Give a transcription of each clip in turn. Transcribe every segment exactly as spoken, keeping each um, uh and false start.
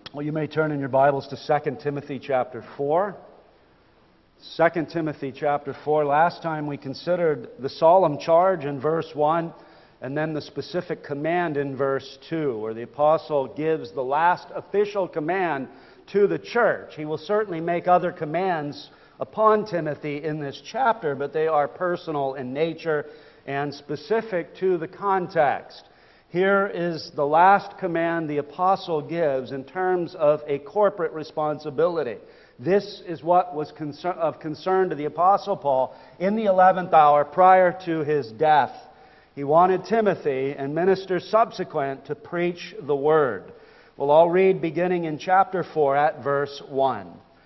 Well, you may turn in your Bibles to Second Timothy chapter four. Second Timothy chapter four. Last time we considered the solemn charge in verse one and then the specific command in verse two, where the apostle gives the last official command to the church. He will certainly make other commands upon Timothy in this chapter, but they are personal in nature and specific to the context. Here is the last command the apostle gives in terms of a corporate responsibility. This is what was concern, of concern to the apostle Paul in the eleventh hour prior to his death. He wanted Timothy and ministers subsequent to preach the word. Well, I'll read beginning in chapter four at verse one.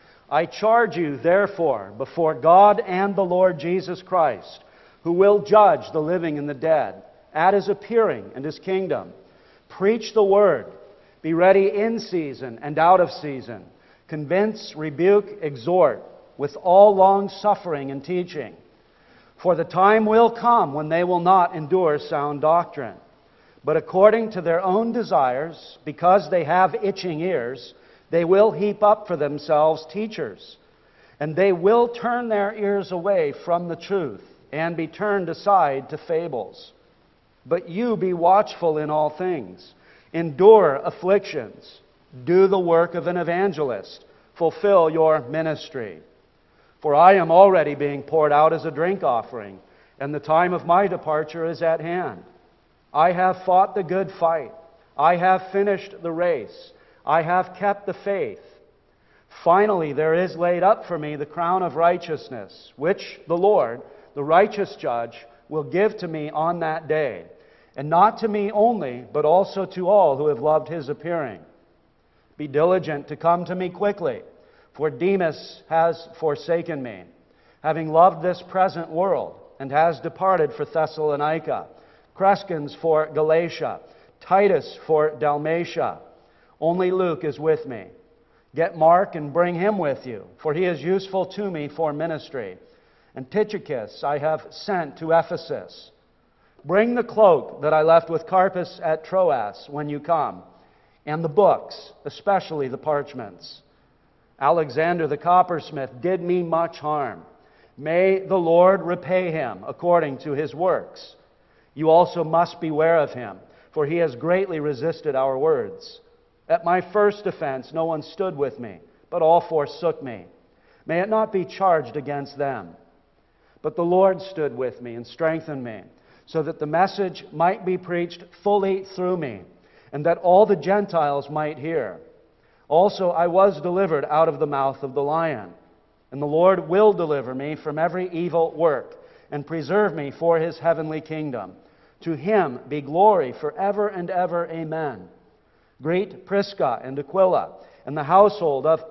I charge you, therefore, before God and the Lord Jesus Christ, who will judge the living and the dead, at His appearing and His kingdom. Preach the word. Be ready in season and out of season. Convince, rebuke, exhort, with all long suffering and teaching. For the time will come when they will not endure sound doctrine, but according to their own desires, because they have itching ears, they will heap up for themselves teachers, and they will turn their ears away from the truth and be turned aside to fables. But you be watchful in all things. Endure afflictions. Do the work of an evangelist. Fulfill your ministry. For I am already being poured out as a drink offering, and the time of my departure is at hand. I have fought the good fight. I have finished the race. I have kept the faith. Finally, there is laid up for me the crown of righteousness, which the Lord, the righteous judge, will give to me on that day. And not to me only, but also to all who have loved His appearing. Be diligent to come to me quickly, for Demas has forsaken me, having loved this present world, and has departed for Thessalonica. Crescens for Galatia, Titus for Dalmatia. Only Luke is with me. Get Mark and bring him with you, for he is useful to me for ministry. And Tychicus I have sent to Ephesus. Bring the cloak that I left with Carpus at Troas when you come, and the books, especially the parchments. Alexander the coppersmith did me much harm. May the Lord repay him according to his works. You also must beware of him, for he has greatly resisted our words. At my first offense no one stood with me, but all forsook me. May it not be charged against them. But the Lord stood with me and strengthened me, so that the message might be preached fully through me, and that all the Gentiles might hear. Also I was delivered out of the mouth of the lion, and the Lord will deliver me from every evil work, and preserve me for His heavenly kingdom. To Him be glory forever and ever. Amen. Greet Prisca and Aquila, and the household of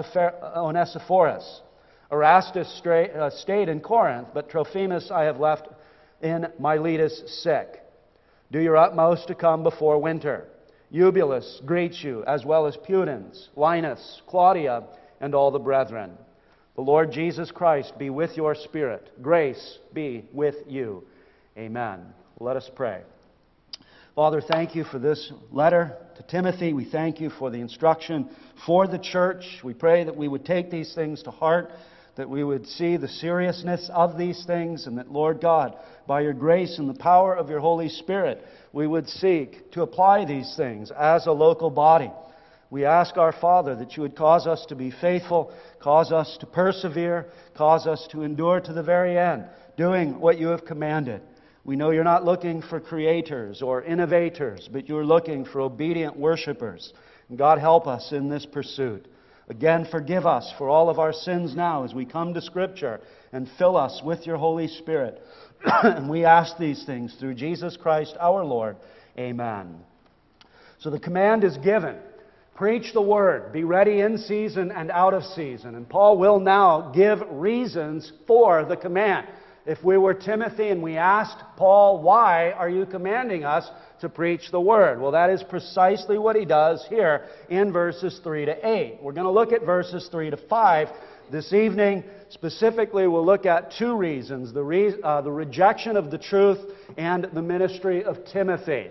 Onesiphorus. Erastus stayed in Corinth, but Trophimus I have left in Miletus sick. Do your utmost to come before winter. Eubulus greets you, as well as Pudens, Linus, Claudia, and all the brethren. The Lord Jesus Christ be with your spirit. Grace be with you. Amen. Let us pray. Father, thank you for this letter to Timothy. We thank you for the instruction for the church. We pray that we would take these things to heart, that we would see the seriousness of these things, and that, Lord God, by your grace and the power of your Holy Spirit, we would seek to apply these things as a local body. We ask our Father that you would cause us to be faithful, cause us to persevere, cause us to endure to the very end, doing what you have commanded. We know you're not looking for creators or innovators, but you're looking for obedient worshipers. And God, help us in this pursuit. Again, forgive us for all of our sins now as we come to Scripture, and fill us with your Holy Spirit. And we ask these things through Jesus Christ our Lord. Amen. So the command is given. Preach the word. Be ready in season and out of season. And Paul will now give reasons for the command. If we were Timothy and we asked Paul, why are you commanding us to preach the word? Well, that is precisely what he does here in verses three to eight. We're going to look at verses three to five this evening. Specifically, we'll look at two reasons, the, re- uh, the rejection of the truth and the ministry of Timothy.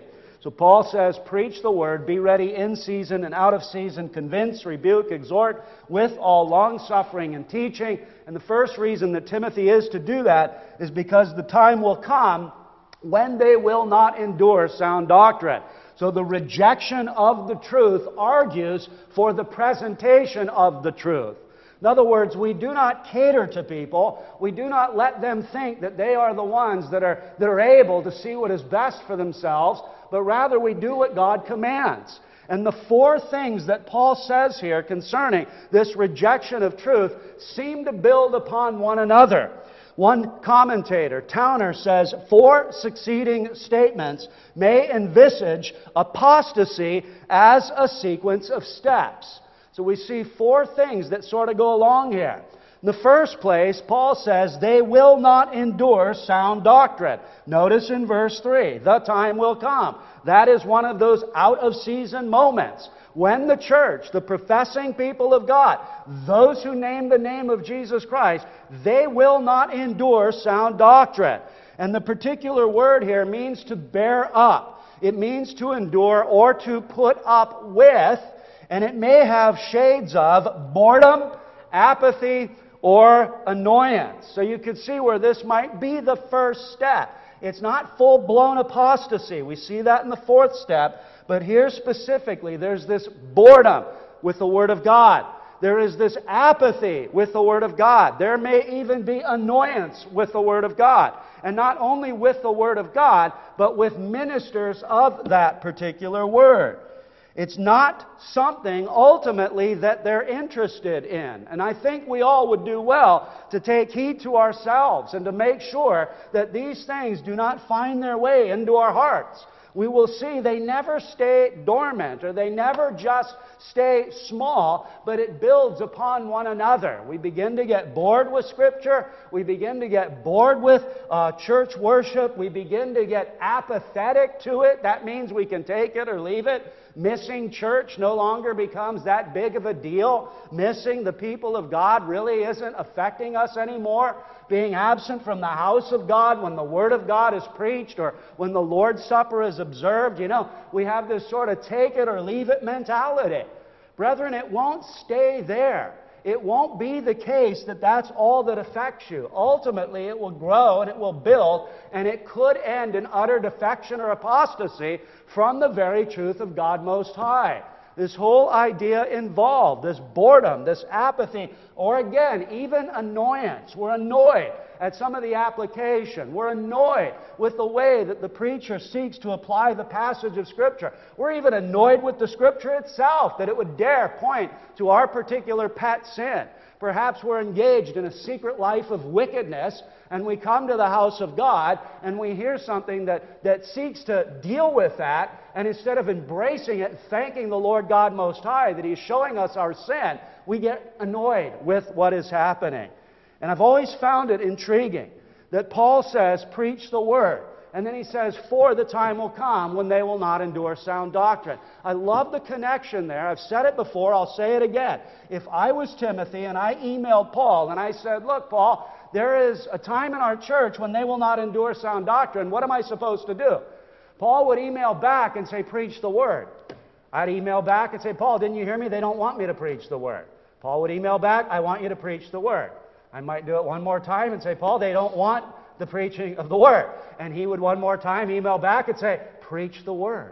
So Paul says, preach the word, be ready in season and out of season, convince, rebuke, exhort with all longsuffering and teaching. And the first reason that Timothy is to do that is because the time will come when they will not endure sound doctrine. So the rejection of the truth argues for the presentation of the truth. In other words, we do not cater to people. We do not let them think that they are the ones that are, that are able to see what is best for themselves, but rather we do what God commands. And the four things that Paul says here concerning this rejection of truth seem to build upon one another. One commentator, Towner, says four succeeding statements may envisage apostasy as a sequence of steps. So we see four things that sort of go along here. In the first place, Paul says they will not endure sound doctrine. Notice in verse three, the time will come. That is one of those out-of-season moments when the church, the professing people of God, those who name the name of Jesus Christ, they will not endure sound doctrine. And the particular word here means to bear up. It means to endure or to put up with, and it may have shades of boredom, apathy, or annoyance. So you can see where this might be the first step. It's not full-blown apostasy. We see that in the fourth step. But here specifically, there's this boredom with the Word of God. There is this apathy with the Word of God. There may even be annoyance with the Word of God. And not only with the Word of God, but with ministers of that particular Word. It's not something ultimately that they're interested in. And I think we all would do well to take heed to ourselves and to make sure that these things do not find their way into our hearts. We will see they never stay dormant, or they never just stay small, but it builds upon one another. We begin to get bored with Scripture. We begin to get bored with uh, church worship. We begin to get apathetic to it. That means we can take it or leave it. Missing church no longer becomes that big of a deal. Missing the people of God really isn't affecting us anymore. Being absent from the house of God when the Word of God is preached or when the Lord's Supper is observed, you know, we have this sort of take it or leave it mentality. Brethren, it won't stay there. It won't be the case that that's all that affects you. Ultimately, it will grow and it will build, and it could end in utter defection or apostasy from the very truth of God Most High. This whole idea involved, this boredom, this apathy, or again, even annoyance. We're annoyed at some of the application. We're annoyed with the way that the preacher seeks to apply the passage of Scripture. We're even annoyed with the Scripture itself, that it would dare point to our particular pet sin. Perhaps we're engaged in a secret life of wickedness, and we come to the house of God, and we hear something that, that seeks to deal with that, and instead of embracing it, thanking the Lord God Most High that He's showing us our sin, we get annoyed with what is happening. And I've always found it intriguing that Paul says, preach the Word. And then he says, for the time will come when they will not endure sound doctrine. I love the connection there. I've said it before, I'll say it again. If I was Timothy and I emailed Paul and I said, look, Paul, there is a time in our church when they will not endure sound doctrine. What am I supposed to do? Paul would email back and say, preach the Word. I'd email back and say, Paul, didn't you hear me? They don't want me to preach the Word. Paul would email back, I want you to preach the Word. I might do it one more time and say, Paul, they don't want the preaching of the Word. And he would one more time email back and say, preach the Word.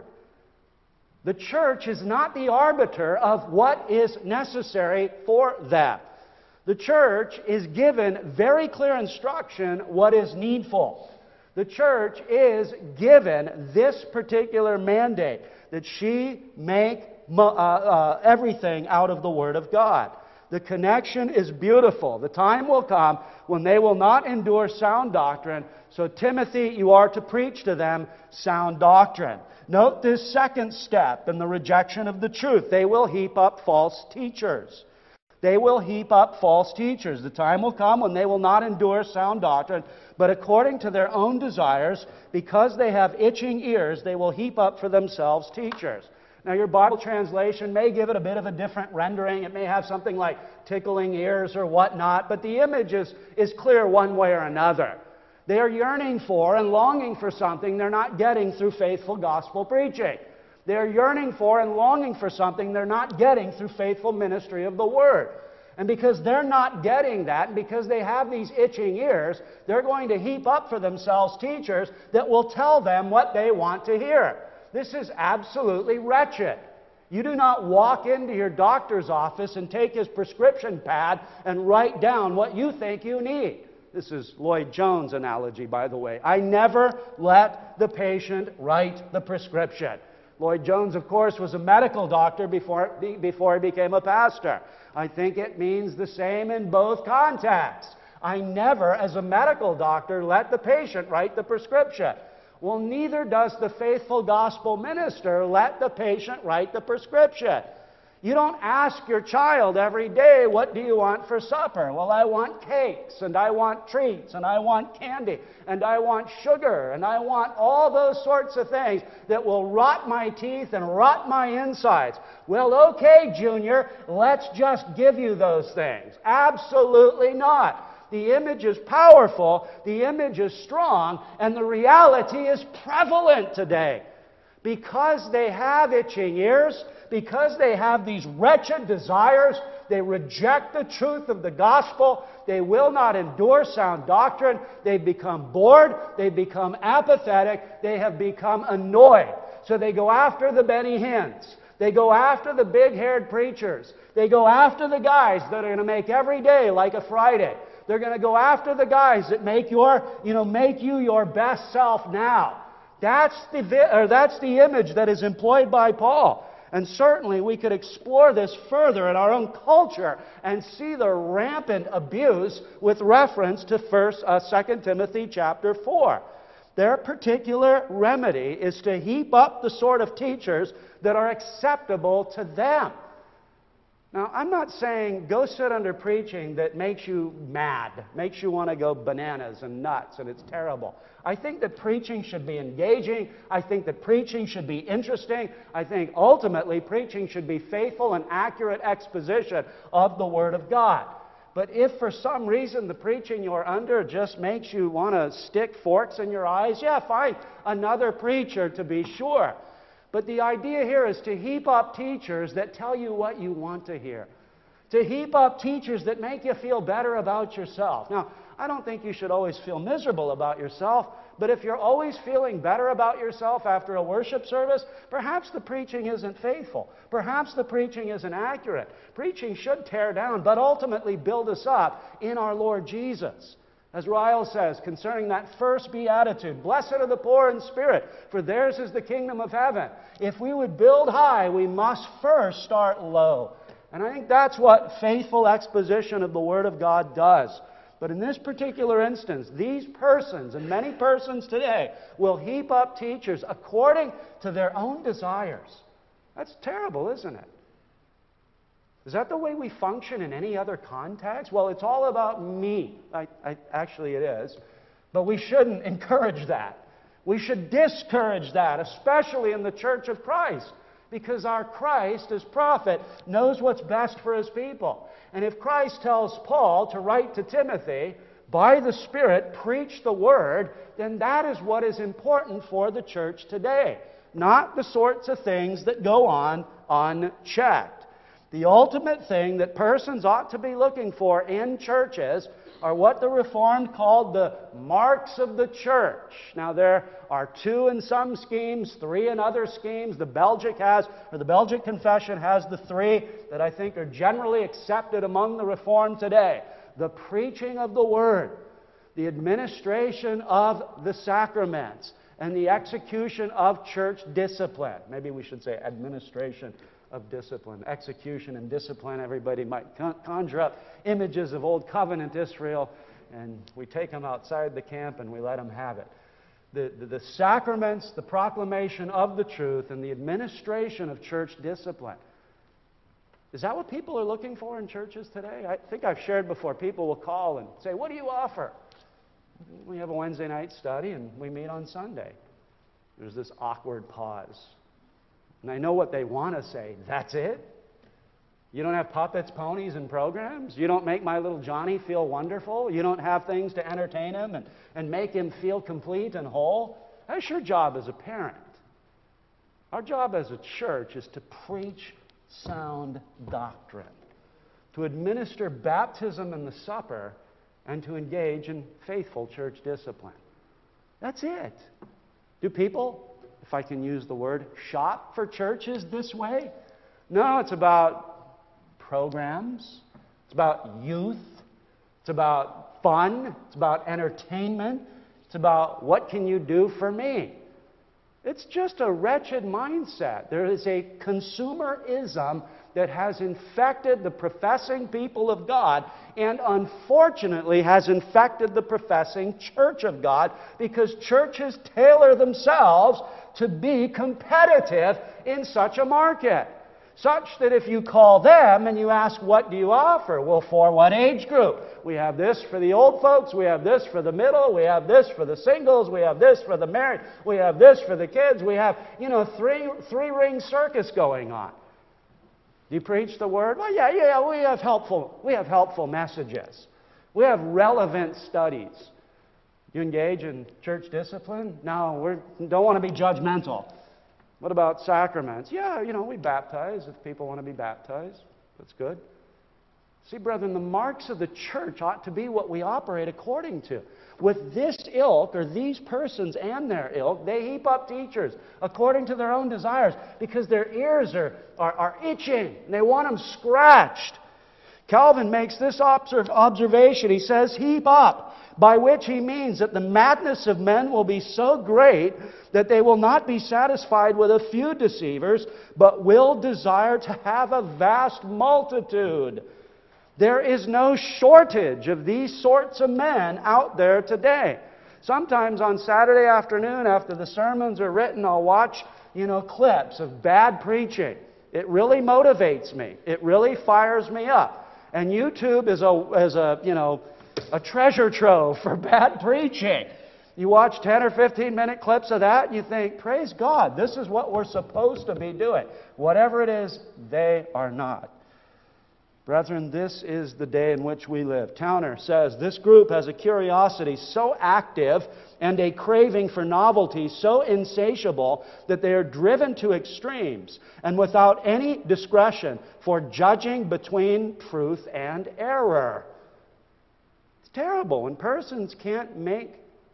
The church is not the arbiter of what is necessary for them. The church is given very clear instruction what is needful. The church is given this particular mandate, that she make uh, uh, everything out of the Word of God. The connection is beautiful. The time will come when they will not endure sound doctrine. So, Timothy, you are to preach to them sound doctrine. Note this second step in the rejection of the truth. They will heap up false teachers. They will heap up false teachers. The time will come when they will not endure sound doctrine, but according to their own desires, because they have itching ears, they will heap up for themselves teachers. Now, your Bible translation may give it a bit of a different rendering. It may have something like tickling ears or whatnot, but the image is, is clear one way or another. They are yearning for and longing for something they're not getting through faithful gospel preaching. They are yearning for and longing for something they're not getting through faithful ministry of the Word. And because they're not getting that, and because they have these itching ears, they're going to heap up for themselves teachers that will tell them what they want to hear. This is absolutely wretched. You do not walk into your doctor's office and take his prescription pad and write down what you think you need. This is Lloyd Jones' analogy, by the way. I never let the patient write the prescription. Lloyd Jones, of course, was a medical doctor before, before he became a pastor. I think it means the same in both contexts. I never, as a medical doctor, let the patient write the prescription. Well, neither does the faithful gospel minister let the patient write the prescription. You don't ask your child every day, what do you want for supper? Well, I want cakes, and I want treats, and I want candy, and I want sugar, and I want all those sorts of things that will rot my teeth and rot my insides. Well, okay, Junior, let's just give you those things. Absolutely not. The image is powerful, the image is strong, and the reality is prevalent today. Because they have itching ears, because they have these wretched desires, they reject the truth of the gospel, they will not endure sound doctrine, they become bored, they become apathetic, they have become annoyed. So they go after the Benny Hinns. They go after the big-haired preachers. They go after the guys that are going to make every day like a Friday. They're going to go after the guys that make your, you know, make you your best self now. That's the, vi- or that's the image that is employed by Paul. And certainly we could explore this further in our own culture and see the rampant abuse with reference to First, uh, Second Timothy chapter four. Their particular remedy is to heap up the sort of teachers that are acceptable to them. Now, I'm not saying go sit under preaching that makes you mad, makes you want to go bananas and nuts, and it's terrible. I think that preaching should be engaging. I think that preaching should be interesting. I think ultimately preaching should be faithful and accurate exposition of the Word of God. But if for some reason the preaching you're under just makes you want to stick forks in your eyes, yeah, find another preacher to be sure. But the idea here is to heap up teachers that tell you what you want to hear. To heap up teachers that make you feel better about yourself. Now, I don't think you should always feel miserable about yourself, but if you're always feeling better about yourself after a worship service, perhaps the preaching isn't faithful. Perhaps the preaching isn't accurate. Preaching should tear down, but ultimately build us up in our Lord Jesus. As Ryle says concerning that first beatitude, blessed are the poor in spirit, for theirs is the kingdom of heaven. If we would build high, we must first start low. And I think that's what faithful exposition of the Word of God does. But in this particular instance, these persons, and many persons today, will heap up teachers according to their own desires. That's terrible, isn't it? Is that the way we function in any other context? Well, it's all about me. I, I, actually, it is. But we shouldn't encourage that. We should discourage that, especially in the Church of Christ. Because our Christ, as prophet, knows what's best for His people. And if Christ tells Paul to write to Timothy, by the Spirit, preach the Word, then that is what is important for the church today. Not the sorts of things that go on unchecked. The ultimate thing that persons ought to be looking for in churches are what the Reformed called the marks of the church. Now, there are two in some schemes, three in other schemes. The Belgic has, or the Belgic Confession has the three that I think are generally accepted among the Reformed today. The preaching of the Word, the administration of the sacraments, and the execution of church discipline. Maybe we should say administration of discipline. Execution and discipline, everybody might conjure up images of Old Covenant Israel, and we take them outside the camp and we let them have it. The, the, the sacraments, the proclamation of the truth, and the administration of church discipline. Is that what people are looking for in churches today? I think I've shared before. People will call and say, what do you offer? We have a Wednesday night study and we meet on Sunday. There's this awkward pause. And I know what they want to say. That's it? You don't have puppets, ponies, and programs? You don't make my little Johnny feel wonderful? You don't have things to entertain him and, and make him feel complete and whole? That's your job as a parent. Our job as a church is to preach sound doctrine, to administer baptism and the supper, and to engage in faithful church discipline. That's it. Do people, if I can use the word, shop for churches this way? No, it's about programs. It's about youth. It's about fun. It's about entertainment. It's about what can you do for me? It's just a wretched mindset. There is a consumerism that has infected the professing people of God and unfortunately has infected the professing church of God because churches tailor themselves to be competitive in such a market. Such that if you call them and you ask, what do you offer? Well, for what age group? We have this for the old folks, we have this for the middle, we have this for the singles, we have this for the married, we have this for the kids, we have, you know, three, three-ring circus going on. Do you preach the Word? Well, yeah, yeah, we have helpful, we have helpful messages. We have relevant studies. You engage in church discipline? No, we don't want to be judgmental. What about sacraments? Yeah, you know, we baptize if people want to be baptized. That's good. See, brethren, the marks of the church ought to be what we operate according to. With this ilk, or these persons and their ilk, they heap up teachers according to their own desires because their ears are, are, are itching and they want them scratched. Calvin makes this observ- observation. He says, heap up, by which he means that the madness of men will be so great that they will not be satisfied with a few deceivers, but will desire to have a vast multitude. There is no shortage of these sorts of men out there today. Sometimes on Saturday afternoon after the sermons are written, I'll watch, you know, clips of bad preaching. It really motivates me. It really fires me up. And YouTube is a, is a, you know, a treasure trove for bad preaching. You watch ten or fifteen minute clips of that and you think, praise God, this is what we're supposed to be doing. Whatever it is, they are not. Brethren, this is the day in which we live. Towner says, this group has a curiosity so active and a craving for novelty so insatiable that they are driven to extremes and without any discretion for judging between truth and error. It's terrible when persons can't make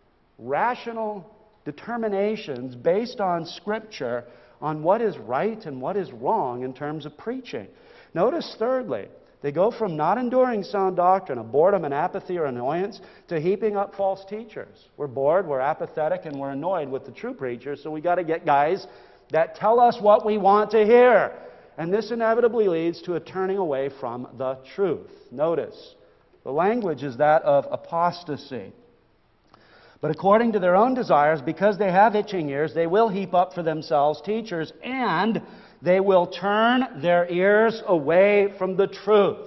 rational determinations based on Scripture on what is right and what is wrong in terms of preaching. Notice, thirdly, they go from not enduring sound doctrine, of boredom and apathy or annoyance, to heaping up false teachers. We're bored, we're apathetic, and we're annoyed with the true preachers, so we got to get guys that tell us what we want to hear. And this inevitably leads to a turning away from the truth. Notice, the language is that of apostasy. But according to their own desires, because they have itching ears, they will heap up for themselves teachers, and they will turn their ears away from the truth.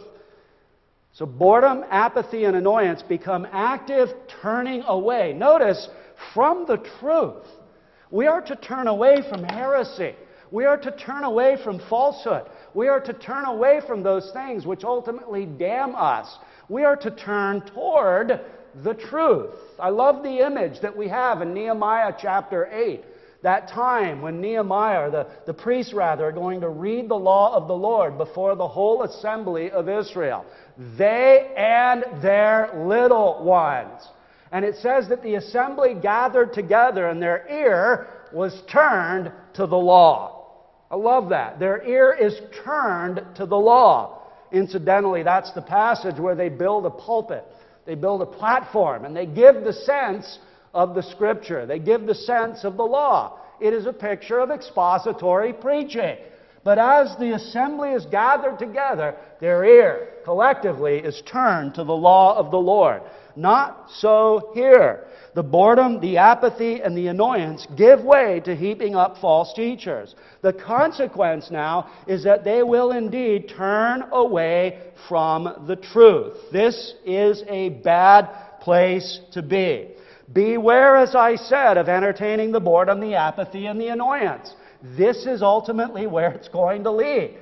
So boredom, apathy, and annoyance become active turning away. Notice, from the truth. We are to turn away from heresy. We are to turn away from falsehood. We are to turn away from those things which ultimately damn us. We are to turn toward the truth. I love the image that we have in Nehemiah chapter eight. That time when Nehemiah, or the, the priests rather, are going to read the law of the Lord before the whole assembly of Israel. They and their little ones. And it says that the assembly gathered together and their ear was turned to the law. I love that. Their ear is turned to the law. Incidentally, that's the passage where they build a pulpit. They build a platform and they give the sense of the Scripture. They give the sense of the law. It is a picture of expository preaching. But as the assembly is gathered together, their ear collectively is turned to the law of the Lord. Not so here. The boredom, the apathy, and the annoyance give way to heaping up false teachers. The consequence now is that they will indeed turn away from the truth. This is a bad place to be. Beware, as I said, of entertaining the boredom, the apathy, and the annoyance. This is ultimately where it's going to lead.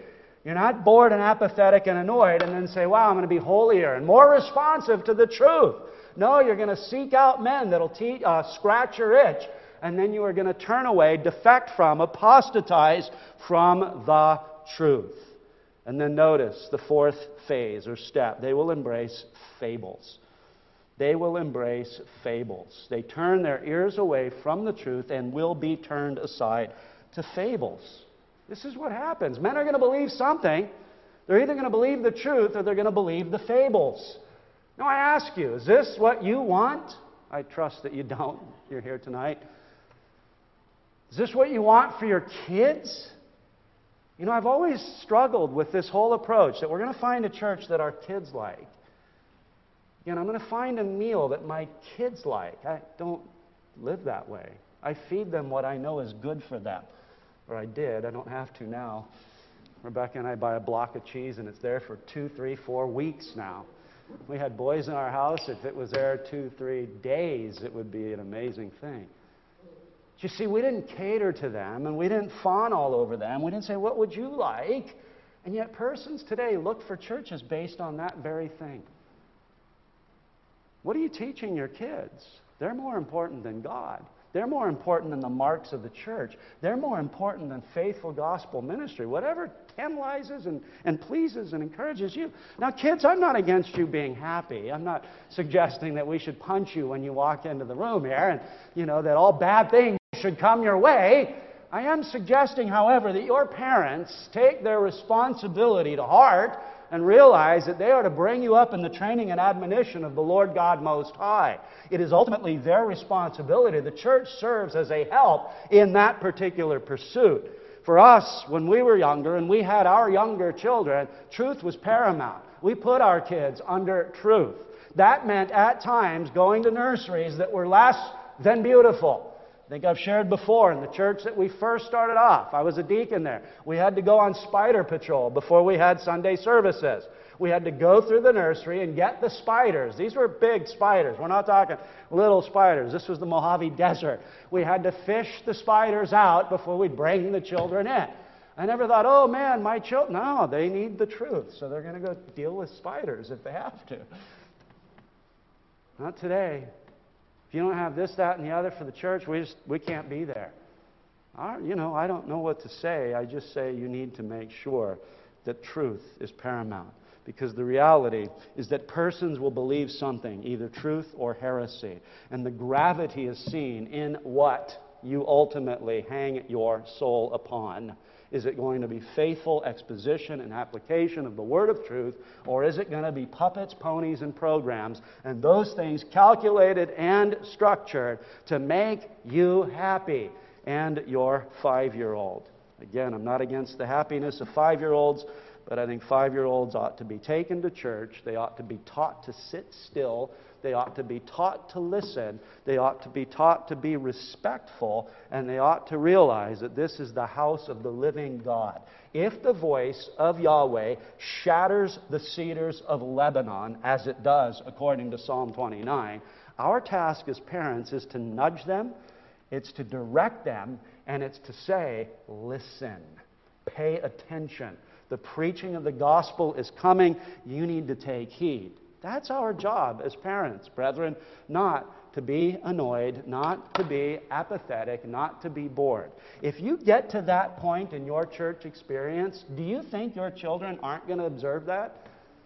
You're not bored and apathetic and annoyed and then say, wow, I'm going to be holier and more responsive to the truth. No, you're going to seek out men that'll te- uh, scratch your itch, and then you are going to turn away, defect from, apostatize from the truth. And then notice the fourth phase or step. They will embrace fables. They will embrace fables. They turn their ears away from the truth and will be turned aside to fables. This is what happens. Men are going to believe something. They're either going to believe the truth or they're going to believe the fables. Now I ask you, is this what you want? I trust that you don't. You're here tonight. Is this what you want for your kids? You know, I've always struggled with this whole approach that we're going to find a church that our kids like. Again, I'm going to find a meal that my kids like. I don't live that way. I feed them what I know is good for them. Or I did. I don't have to now. Rebecca and I buy a block of cheese and it's there for two, three, four weeks now. We had boys in our house. If it was there two, three days, it would be an amazing thing. But you see, we didn't cater to them and we didn't fawn all over them. We didn't say, what would you like? And yet persons today look for churches based on that very thing. What are you teaching your kids? They're more important than God. They're more important than the marks of the church. They're more important than faithful gospel ministry. Whatever tantalizes and, and pleases and encourages you. Now, kids, I'm not against you being happy. I'm not suggesting that we should punch you when you walk into the room here and, you know, that all bad things should come your way. I am suggesting, however, that your parents take their responsibility to heart and realize that they are to bring you up in the training and admonition of the Lord God Most High. It is ultimately their responsibility. The church serves as a help in that particular pursuit. For us, when we were younger and we had our younger children, truth was paramount. We put our kids under truth. That meant at times going to nurseries that were less than beautiful. I think I've shared before in the church that we first started off. I was a deacon there. We had to go on spider patrol before we had Sunday services. We had to go through the nursery and get the spiders. These were big spiders. We're not talking little spiders. This was the Mojave Desert. We had to fish the spiders out before we'd bring the children in. I never thought, oh man, my children. No, they need the truth, so they're going to go deal with spiders if they have to. Not today. If you don't have this, that, and the other for the church, we just we can't be there. Our, you know, I don't know what to say. I just say you need to make sure that truth is paramount. Because the reality is that persons will believe something, either truth or heresy. And the gravity is seen in what you ultimately hang your soul upon. Is it going to be faithful exposition and application of the word of truth, or is it going to be puppets, ponies, and programs, and those things calculated and structured to make you happy and your five-year-old? Again, I'm not against the happiness of five-year-olds, but I think five-year-olds ought to be taken to church. They ought to be taught to sit still. They ought to be taught to listen. They ought to be taught to be respectful. And they ought to realize that this is the house of the living God. If the voice of Yahweh shatters the cedars of Lebanon, as it does according to Psalm twenty-nine, our task as parents is to nudge them, it's to direct them, and it's to say, listen, pay attention. The preaching of the gospel is coming. You need to take heed. That's our job as parents, brethren, not to be annoyed, not to be apathetic, not to be bored. If you get to that point in your church experience, do you think your children aren't going to observe that?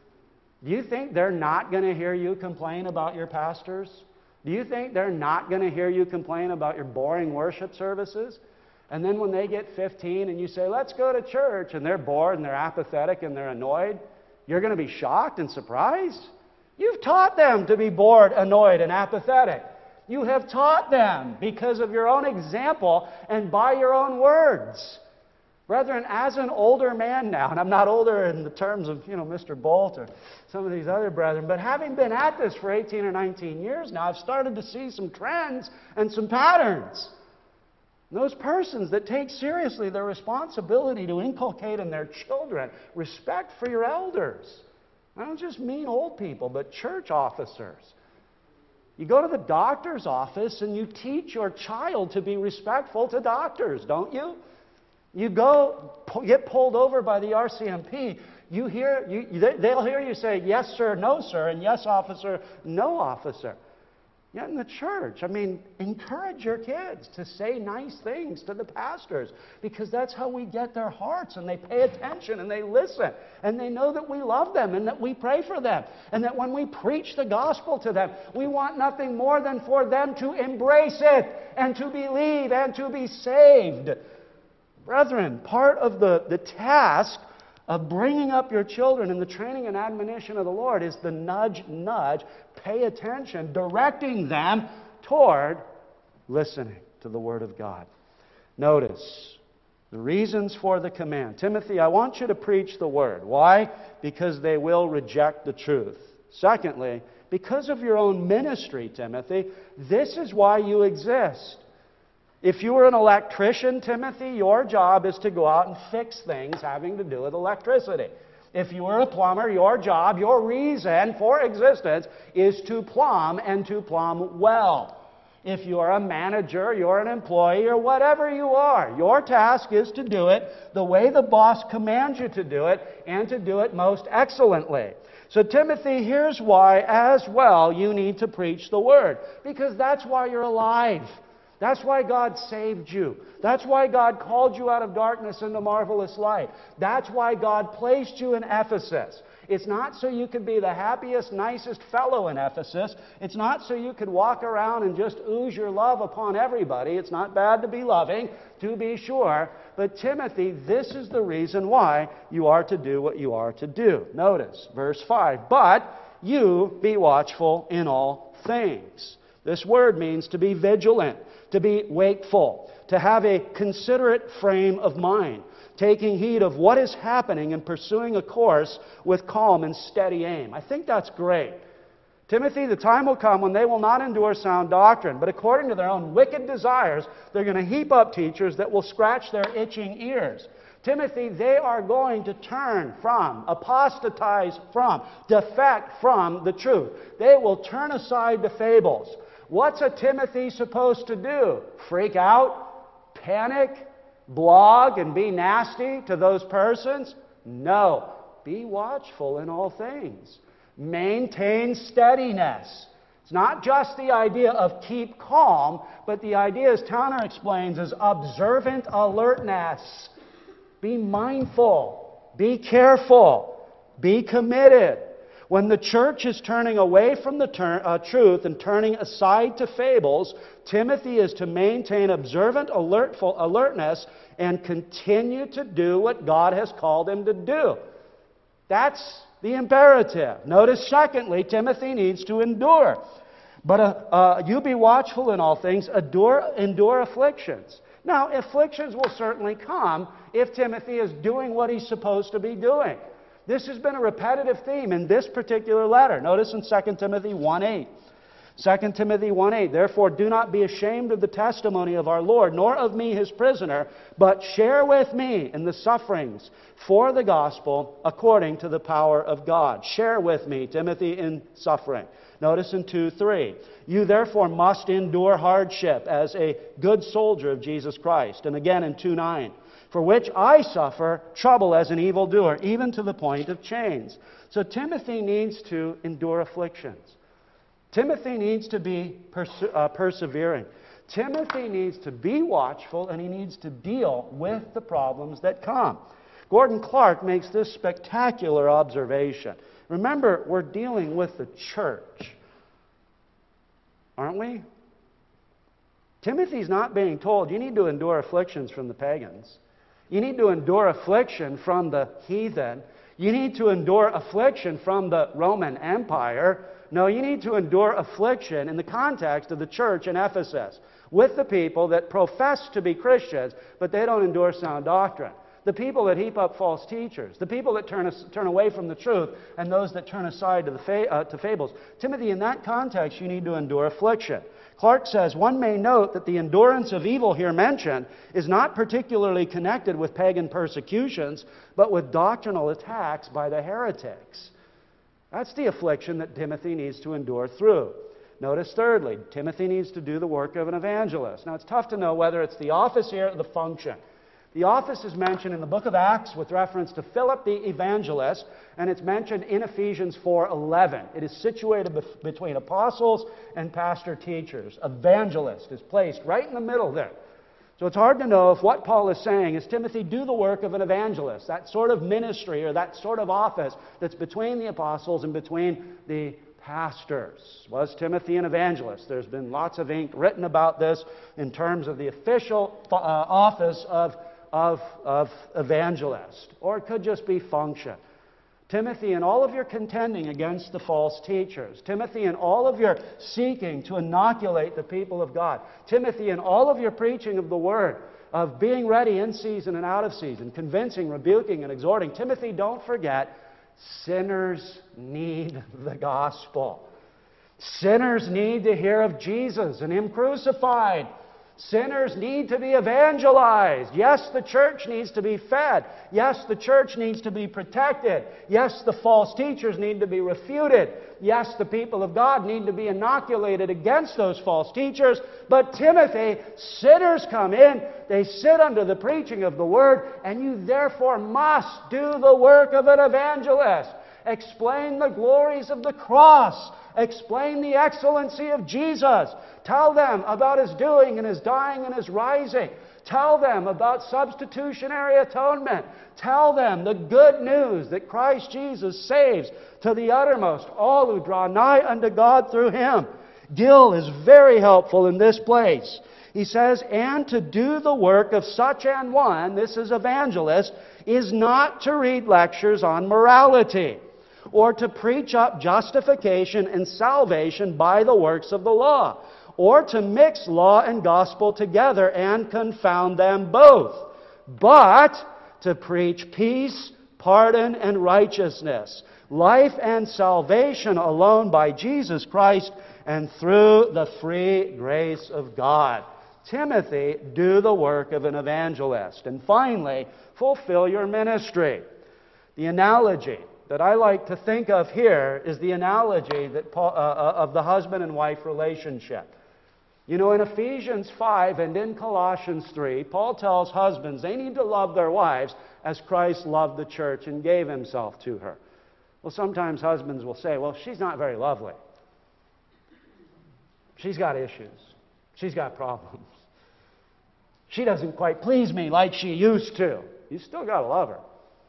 Do you think they're not going to hear you complain about your pastors? Do you think they're not going to hear you complain about your boring worship services? And then when they get fifteen and you say, let's go to church, and they're bored and they're apathetic and they're annoyed, you're going to be shocked and surprised? You've taught them to be bored, annoyed, and apathetic. You have taught them because of your own example and by your own words. Brethren, as an older man now, and I'm not older in the terms of, you know, Mister Bolt or some of these other brethren, but having been at this for eighteen or nineteen years now, I've started to see some trends and some patterns. Those persons that take seriously their responsibility to inculcate in their children respect for your elders. I don't just mean old people, but church officers. You go to the doctor's office and you teach your child to be respectful to doctors, don't you? You go, get pulled over by the R C M P, you hear, you, they'll hear you say, yes, sir, no, sir, and yes, officer, no, officer. Yet in the church, I mean, encourage your kids to say nice things to the pastors, because that's how we get their hearts, and they pay attention and they listen, and they know that we love them and that we pray for them, and that when we preach the gospel to them, we want nothing more than for them to embrace it and to believe and to be saved. Brethren, part of the, the task of bringing up your children in the training and admonition of the Lord is the nudge, nudge, pay attention, directing them toward listening to the Word of God. Notice the reasons for the command. Timothy, I want you to preach the Word. Why? Because they will reject the truth. Secondly, because of your own ministry, Timothy, this is why you exist. If you were an electrician, Timothy, your job is to go out and fix things having to do with electricity. If you were a plumber, your job, your reason for existence is to plumb and to plumb well. If you are a manager, you're an employee, or whatever you are, your task is to do it the way the boss commands you to do it, and to do it most excellently. So Timothy, here's why as well you need to preach the Word. Because that's why you're alive. That's why God saved you. That's why God called you out of darkness into marvelous light. That's why God placed you in Ephesus. It's not so you could be the happiest, nicest fellow in Ephesus. It's not so you could walk around and just ooze your love upon everybody. It's not bad to be loving, to be sure. But Timothy, this is the reason why you are to do what you are to do. Notice, verse five, but you be watchful in all things. This word means to be vigilant, to be wakeful, to have a considerate frame of mind, taking heed of what is happening and pursuing a course with calm and steady aim. I think that's great. Timothy, the time will come when they will not endure sound doctrine, but according to their own wicked desires, they're going to heap up teachers that will scratch their itching ears. Timothy, they are going to turn from, apostatize from, defect from the truth. They will turn aside to fables. What's a Timothy supposed to do? Freak out? Panic? Blog and be nasty to those persons? No. Be watchful in all things. Maintain steadiness. It's not just the idea of keep calm, but the idea, as Towner explains, is observant alertness. Be mindful. Be careful. Be committed. When the church is turning away from the ter- uh, truth and turning aside to fables, Timothy is to maintain observant alertful alertness and continue to do what God has called him to do. That's the imperative. Notice, secondly, Timothy needs to endure. But uh, uh, you be watchful in all things, endure, endure afflictions. Now, afflictions will certainly come if Timothy is doing what he's supposed to be doing. This has been a repetitive theme in this particular letter. Notice in Second Timothy one eight. Second Timothy one eight. Therefore, do not be ashamed of the testimony of our Lord, nor of me his prisoner, but share with me in the sufferings for the gospel according to the power of God. Share with me, Timothy, in suffering. Notice in two three. You therefore must endure hardship as a good soldier of Jesus Christ. And again in two nine. For which I suffer trouble as an evildoer, even to the point of chains. So Timothy needs to endure afflictions. Timothy needs to be perse- uh, persevering. Timothy needs to be watchful, and he needs to deal with the problems that come. Gordon Clark makes this spectacular observation. Remember, we're dealing with the church, aren't we? Timothy's not being told, you need to endure afflictions from the pagans. You need to endure affliction from the heathen. You need to endure affliction from the Roman Empire. No, you need to endure affliction in the context of the church in Ephesus with the people that profess to be Christians, but they don't endure sound doctrine. The people that heap up false teachers. The people that turn, us, turn away from the truth, and those that turn aside to, the fa- uh, to fables. Timothy, in that context, you need to endure affliction. Clark says, one may note that the endurance of evil here mentioned is not particularly connected with pagan persecutions, but with doctrinal attacks by the heretics. That's the affliction that Timothy needs to endure through. Notice thirdly, Timothy needs to do the work of an evangelist. Now it's tough to know whether it's the office here or the function. The office is mentioned in the book of Acts with reference to Philip the evangelist, and it's mentioned in Ephesians four eleven. It is situated bef- between apostles and pastor-teachers. Evangelist is placed right in the middle there. So it's hard to know if what Paul is saying is, Timothy, do the work of an evangelist, that sort of ministry or that sort of office that's between the apostles and between the pastors. Was Timothy an evangelist? There's been lots of ink written about this in terms of the official uh, office of, of, of evangelist. Or it could just be function. Timothy, in all of your contending against the false teachers. Timothy, in all of your seeking to inoculate the people of God. Timothy, in all of your preaching of the Word, of being ready in season and out of season, convincing, rebuking, and exhorting. Timothy, don't forget, sinners need the gospel. Sinners need to hear of Jesus and Him crucified. Sinners need to be evangelized. Yes, the church needs to be fed. Yes, the church needs to be protected. Yes, the false teachers need to be refuted. Yes, the people of God need to be inoculated against those false teachers. But Timothy, sinners come in, they sit under the preaching of the Word, and you therefore must do the work of an evangelist. Explain the glories of the cross. Explain the excellency of Jesus. Tell them about His doing and His dying and His rising. Tell them about substitutionary atonement. Tell them the good news that Christ Jesus saves to the uttermost all who draw nigh unto God through Him. Gill is very helpful in this place. He says, and to do the work of such an one, this is evangelist, is not to read lectures on morality, or to preach up justification and salvation by the works of the law, or to mix law and gospel together and confound them both, but to preach peace, pardon, and righteousness, life and salvation alone by Jesus Christ and through the free grace of God. Timothy, do the work of an evangelist. And finally, fulfill your ministry. The analogy that I like to think of here is the analogy that Paul, uh, of the husband and wife relationship. You know, in Ephesians five and in Colossians three, Paul tells husbands they need to love their wives as Christ loved the church and gave Himself to her. Well, sometimes husbands will say, well, she's not very lovely. She's got issues. She's got problems. She doesn't quite please me like she used to. You still got to love her.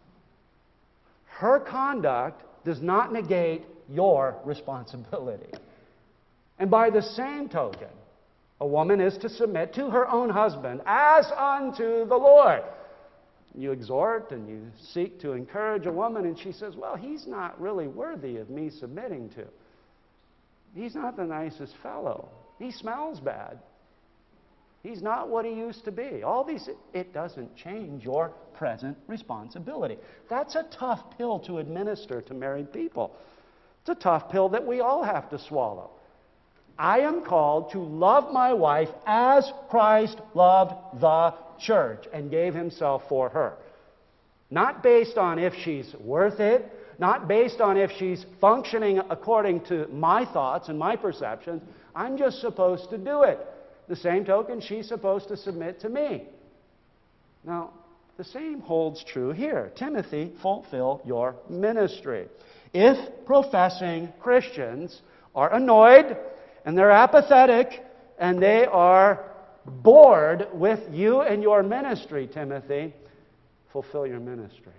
Her conduct does not negate your responsibility. And by the same token, a woman is to submit to her own husband as unto the Lord. You exhort and you seek to encourage a woman, and she says, well, he's not really worthy of me submitting to. He's not the nicest fellow. He smells bad. He's not what he used to be. All these, it doesn't change your present responsibility. That's a tough pill to administer to married people. It's a tough pill that we all have to swallow. I am called to love my wife as Christ loved the church and gave Himself for her. Not based on if she's worth it, not based on if she's functioning according to my thoughts and my perceptions. I'm just supposed to do it. The same token, she's supposed to submit to me. Now, the same holds true here. Timothy, fulfill your ministry. If professing Christians are annoyed and they're apathetic and they are bored with you and your ministry, Timothy, fulfill your ministry.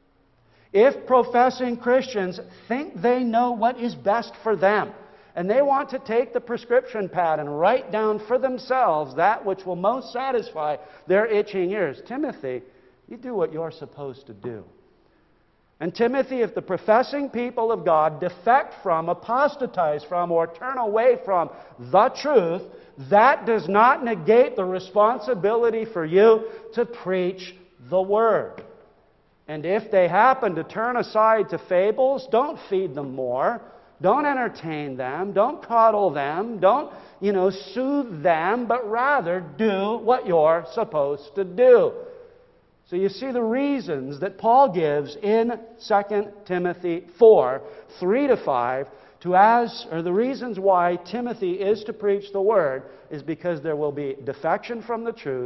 If professing Christians think they know what is best for them, and they want to take the prescription pad and write down for themselves that which will most satisfy their itching ears, Timothy, you do what you're supposed to do. And Timothy, if the professing people of God defect from, apostatize from, or turn away from the truth, that does not negate the responsibility for you to preach the Word. And if they happen to turn aside to fables, don't feed them more. Don't entertain them. Don't coddle them. Don't, you know, soothe them, but rather do what you're supposed to do. So you see the reasons that Paul gives in Second Timothy four, three to five, to as, or the reasons why Timothy is to preach the Word is because there will be defection from the truth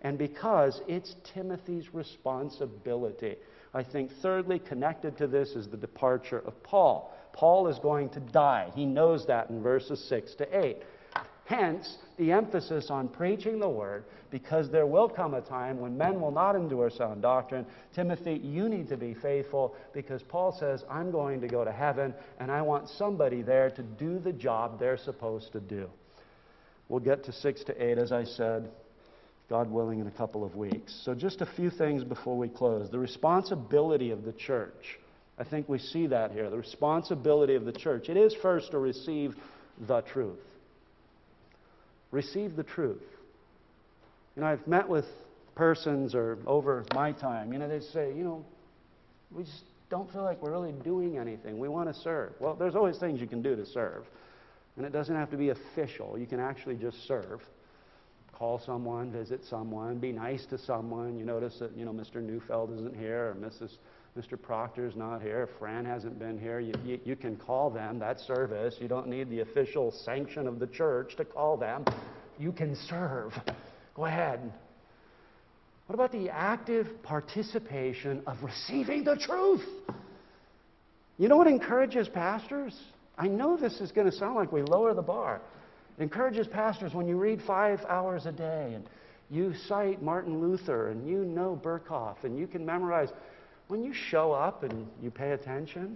and because it's Timothy's responsibility. I think thirdly, connected to this is the departure of Paul. Paul is going to die. He knows that in verses six to eight. Hence, the emphasis on preaching the Word, because there will come a time when men will not endure sound doctrine. Timothy, you need to be faithful, because Paul says, I'm going to go to heaven, and I want somebody there to do the job they're supposed to do. We'll get to six to eight, as I said, God willing, in a couple of weeks. So just a few things before we close. The responsibility of the church. I think we see that here. The responsibility of the church. It is first to receive the truth. Receive the truth. You know, I've met with persons, or over my time, you know, they say, you know, we just don't feel like we're really doing anything. We want to serve. Well, there's always things you can do to serve. And it doesn't have to be official. You can actually just serve. Call someone, visit someone, be nice to someone. You notice that, you know, Mister Neufeld isn't here, or Missus Mister Proctor's not here, Fran hasn't been here. You, you, you can call them. That's service. You don't need the official sanction of the church to call them. You can serve. Go ahead. What about the active participation of receiving the truth? You know what encourages pastors? I know this is going to sound like we lower the bar. It encourages pastors when you read five hours a day and you cite Martin Luther and you know Berkhoff and you can memorize. When you show up and you pay attention,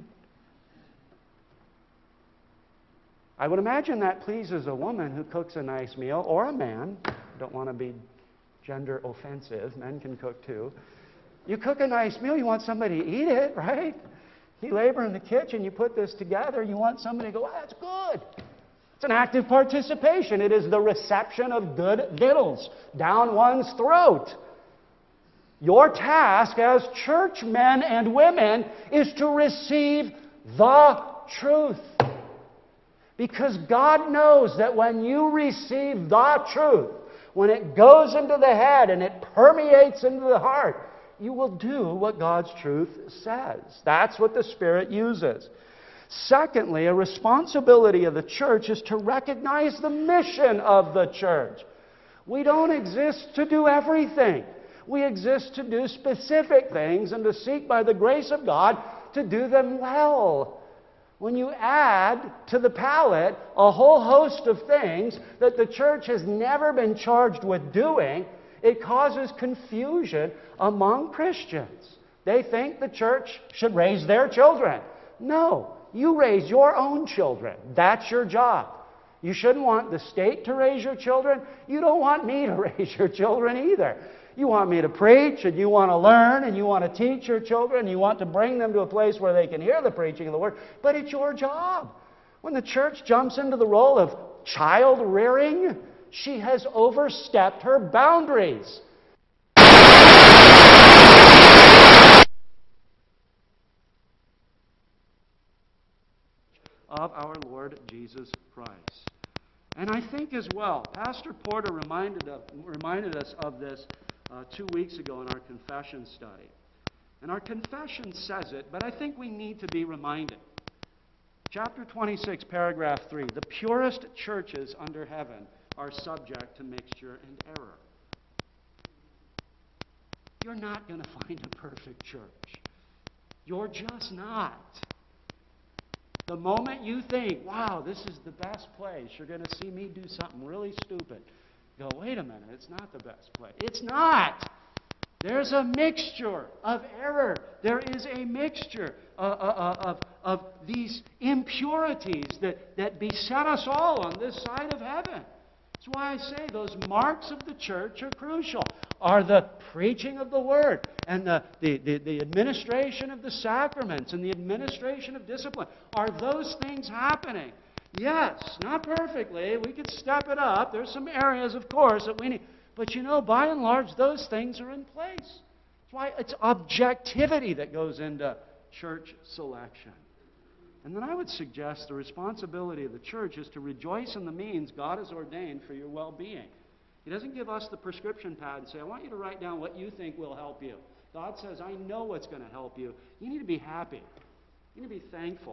I would imagine that pleases a woman who cooks a nice meal, or a man. I don't want to be gender offensive. Men can cook too. You cook a nice meal, you want somebody to eat it, right? You labor in the kitchen, you put this together, you want somebody to go, oh, that's good. It's an active participation. It is the reception of good victuals down one's throat. Your task as church men and women is to receive the truth. Because God knows that when you receive the truth, when it goes into the head and it permeates into the heart, you will do what God's truth says. That's what the Spirit uses. Secondly, a responsibility of the church is to recognize the mission of the church. We don't exist to do everything. We exist to do specific things and to seek by the grace of God to do them well. When you add to the palette a whole host of things that the church has never been charged with doing, it causes confusion among Christians. They think the church should raise their children. No, you raise your own children. That's your job. You shouldn't want the state to raise your children. You don't want me to raise your children either. You want me to preach, and you want to learn, and you want to teach your children, and you want to bring them to a place where they can hear the preaching of the Word. But it's your job. When the church jumps into the role of child rearing, she has overstepped her boundaries. Of our Lord Jesus Christ. And I think as well, Pastor Porter reminded, of, reminded us of this uh, two weeks ago in our confession study. And our confession says it, but I think we need to be reminded. Chapter twenty-six, paragraph three. The purest churches under heaven are subject to mixture and error. You're not going to find a perfect church. You're just not. The moment you think, wow, this is the best place, you're going to see me do something really stupid. You go, wait a minute, it's not the best place. It's not. There's a mixture of error. There is a mixture uh, uh, of, of these impurities that, that beset us all on this side of heaven. That's why I say those marks of the church are crucial. Are the preaching of the Word and the, the, the, the administration of the sacraments and the administration of discipline. Are those things happening? Yes, not perfectly. We could step it up. There's some areas, of course, that we need. But you know, by and large, those things are in place. That's why it's objectivity that goes into church selection. And then I would suggest the responsibility of the church is to rejoice in the means God has ordained for your well-being. He doesn't give us the prescription pad and say, I want you to write down what you think will help you. God says, I know what's going to help you. You need to be happy. You need to be thankful.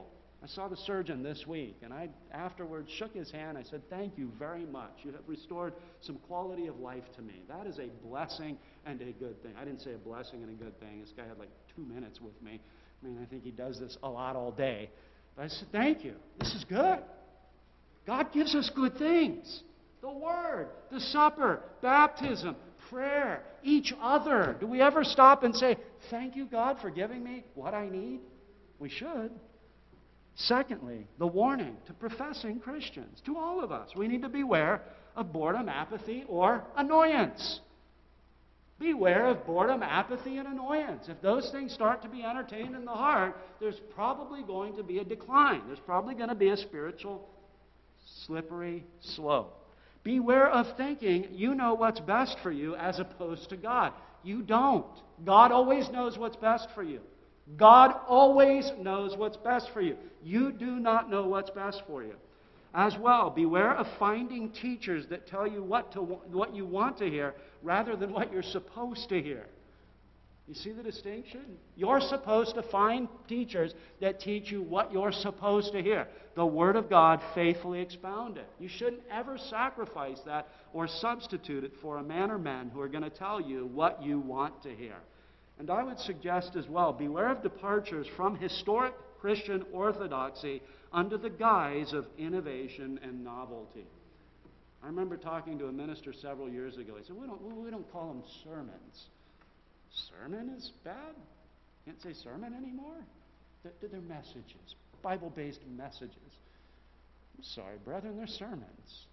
I saw the surgeon this week, and I afterwards shook his hand. I said, thank you very much. You have restored some quality of life to me. That is a blessing and a good thing. I didn't say a blessing and a good thing. This guy had like two minutes with me. I mean, I think he does this a lot all day. But I said, thank you. This is good. God gives us good things. The Word, the supper, baptism, prayer, each other. Do we ever stop and say, thank you, God, for giving me what I need? We should. Secondly, the warning to professing Christians, to all of us. We need to beware of boredom, apathy, or annoyance. Beware of boredom, apathy, and annoyance. If those things start to be entertained in the heart, there's probably going to be a decline. There's probably going to be a spiritual slippery slope. Beware of thinking you know what's best for you as opposed to God. You don't. God always knows what's best for you. God always knows what's best for you. You do not know what's best for you. As well, beware of finding teachers that tell you what to what you want to hear rather than what you're supposed to hear. You see the distinction? You're supposed to find teachers that teach you what you're supposed to hear. The Word of God faithfully expounded. You shouldn't ever sacrifice that or substitute it for a man or men who are going to tell you what you want to hear. And I would suggest as well, beware of departures from historic Christian orthodoxy under the guise of innovation and novelty. I remember talking to a minister several years ago. He said, we don't, we don't call them sermons. Sermon is bad? Can't say sermon anymore? They're, they're messages, Bible-based messages. I'm sorry, brethren, they're sermons.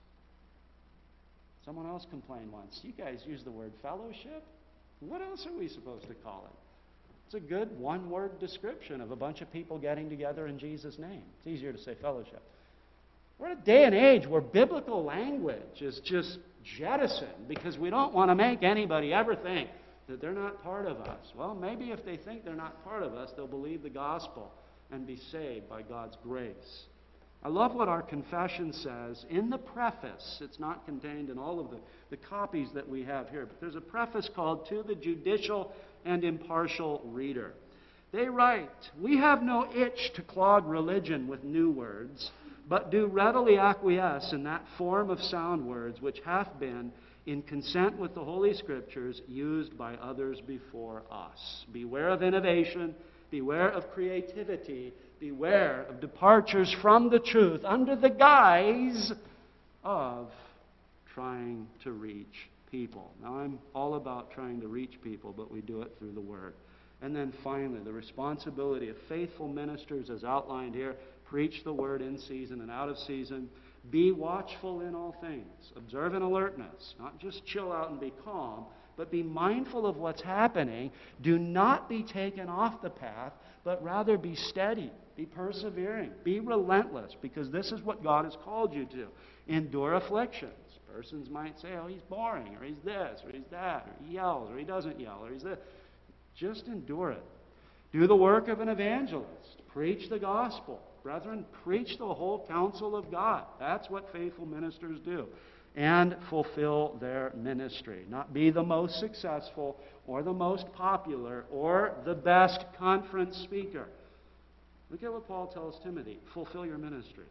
Someone else complained once, you guys use the word fellowship? What else are we supposed to call it? It's a good one-word description of a bunch of people getting together in Jesus' name. It's easier to say fellowship. We're in a day and age where biblical language is just jettisoned because we don't want to make anybody ever think that they're not part of us. Well, maybe if they think they're not part of us, they'll believe the gospel and be saved by God's grace. I love what our confession says in the preface. It's not contained in all of the, the copies that we have here, but there's a preface called To the Judicial and Impartial Reader. They write, we have no itch to clog religion with new words, but do readily acquiesce in that form of sound words which hath been, in consent with the Holy Scriptures, used by others before us. Beware of innovation, beware of creativity, beware of departures from the truth under the guise of trying to reach people. Now, I'm all about trying to reach people, but we do it through the Word. And then finally, the responsibility of faithful ministers as outlined here. Preach the Word in season and out of season. Be watchful in all things. Observe in alertness. Not just chill out and be calm, but be mindful of what's happening. Do not be taken off the path, but rather be steady. Be persevering. Be relentless, because this is what God has called you to. Endure afflictions. Persons might say, oh, he's boring, or he's this, or he's that, or he yells, or he doesn't yell, or he's this. Just endure it. Do the work of an evangelist. Preach the gospel. Brethren, preach the whole counsel of God. That's what faithful ministers do. And fulfill their ministry. Not be the most successful or the most popular or the best conference speaker. Look at what Paul tells Timothy. Fulfill your ministry.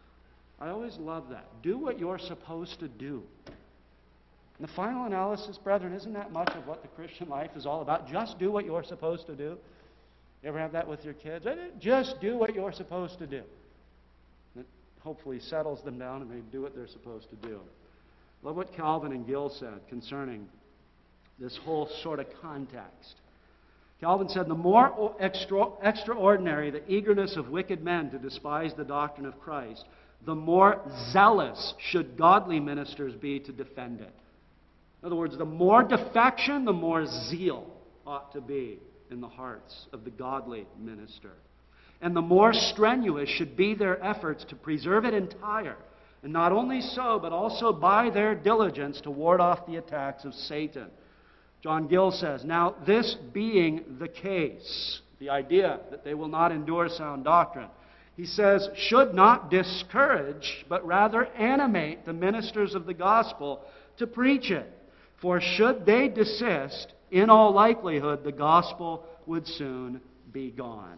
I always love that. Do what you're supposed to do. And the final analysis, brethren, isn't that much of what the Christian life is all about? Just do what you're supposed to do. You ever have that with your kids? Just do what you're supposed to do. It hopefully settles them down and they do what they're supposed to do. Love what Calvin and Gill said concerning this whole sort of context. Calvin said, the more extra, extraordinary the eagerness of wicked men to despise the doctrine of Christ, the more zealous should godly ministers be to defend it. In other words, the more defection, the more zeal ought to be in the hearts of the godly minister. And the more strenuous should be their efforts to preserve it entire. And not only so, but also by their diligence to ward off the attacks of Satan. John Gill says, now this being the case, the idea that they will not endure sound doctrine, he says, should not discourage, but rather animate the ministers of the gospel to preach it. For should they desist, in all likelihood, the gospel would soon be gone.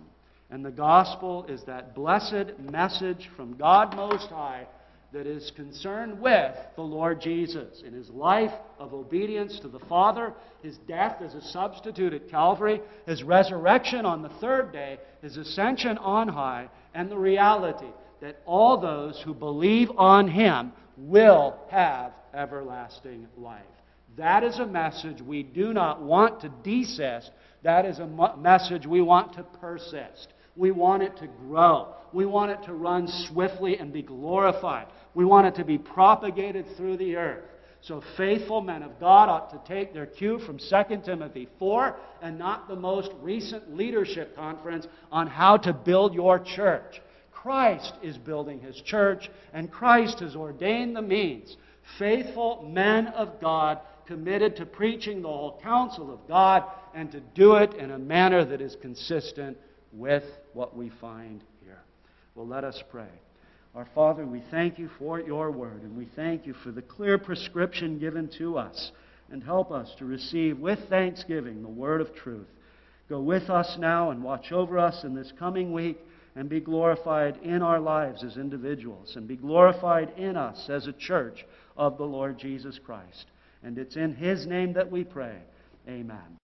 And the gospel is that blessed message from God Most High that is concerned with the Lord Jesus in His life of obedience to the Father, His death as a substitute at Calvary, His resurrection on the third day, His ascension on high, and the reality that all those who believe on Him will have everlasting life. That is a message we do not want to desist. That is a message we want to persist. We want it to grow. We want it to run swiftly and be glorified. We want it to be propagated through the earth. So faithful men of God ought to take their cue from Second Timothy four and not the most recent leadership conference on how to build your church. Christ is building His church, and Christ has ordained the means. Faithful men of God committed to preaching the whole counsel of God and to do it in a manner that is consistent with what we find here. Well, let us pray. Our Father, we thank You for Your word, and we thank You for the clear prescription given to us, and help us to receive with thanksgiving the word of truth. Go with us now and watch over us in this coming week, and be glorified in our lives as individuals, and be glorified in us as a church of the Lord Jesus Christ. And it's in His name that we pray. Amen.